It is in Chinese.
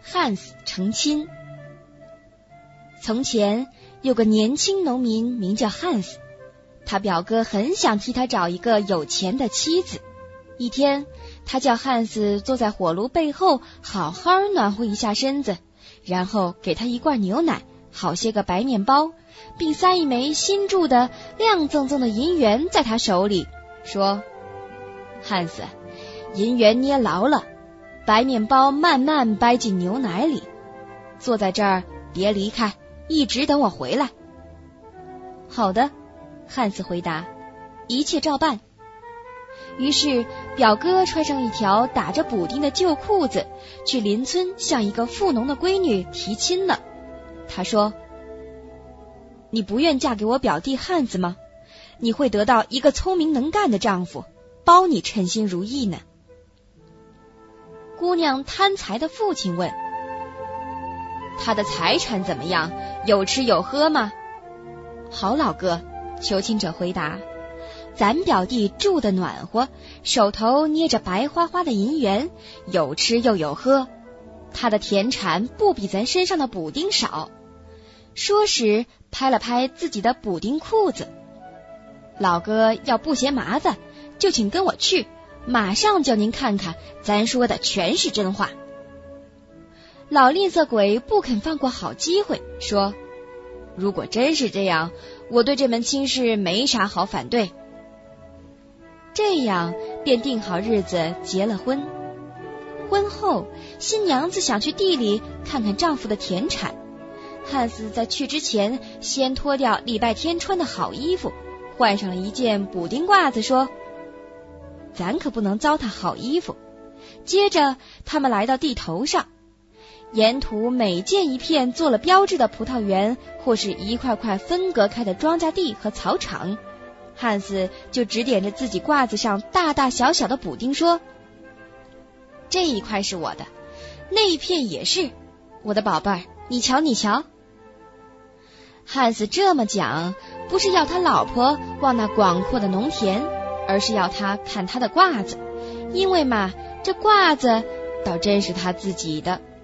汉斯成亲。从前有个年轻农民名叫汉斯，他表哥很想替他找一个有钱的妻子。一天，他叫汉斯坐在火炉背后，好好暖和一下身子，然后给他一罐牛奶，好些个白面包，并塞一枚新铸的亮锃锃的银元在他手里，说：汉斯，银元捏牢了，白面包慢慢掰进牛奶里，坐在这儿别离开，一直等我回来。好的，汉斯回答，一切照办。于是表哥穿上一条打着补丁的旧裤子，去邻村向一个富农的闺女提亲了。他说：你不愿嫁给我表弟汉子吗？你会得到一个聪明能干的丈夫，包你称心如意呢。姑娘贪财的父亲问：他的财产怎么样？有吃有喝吗？好老哥，求亲者回答，咱表弟住得暖和，手头捏着白花花的银元，有吃又有喝，他的田产不比咱身上的补丁少。说时拍了拍自己的补丁裤子，老哥要不嫌麻烦，就请跟我去，马上叫您看看，咱说的全是真话。老吝啬鬼不肯放过好机会，说：如果真是这样，我对这门亲事没啥好反对。这样便定好日子结了婚。婚后，新娘子想去地里看看丈夫的田产。汉斯在去之前，先脱掉礼拜天穿的好衣服，换上了一件补丁褂子，说：咱可不能糟蹋好衣服。接着他们来到地头上，沿途每见一片做了标志的葡萄园，或是一块块分隔开的庄稼地和草场，汉斯就指点着自己褂子上大大小小的补丁说：这一块是我的，那一片也是我的，宝贝儿，你瞧你瞧。汉斯这么讲，不是要他老婆望那广阔的农田，而是要他看他的褂子，因为嘛，这褂子倒真是他自己的。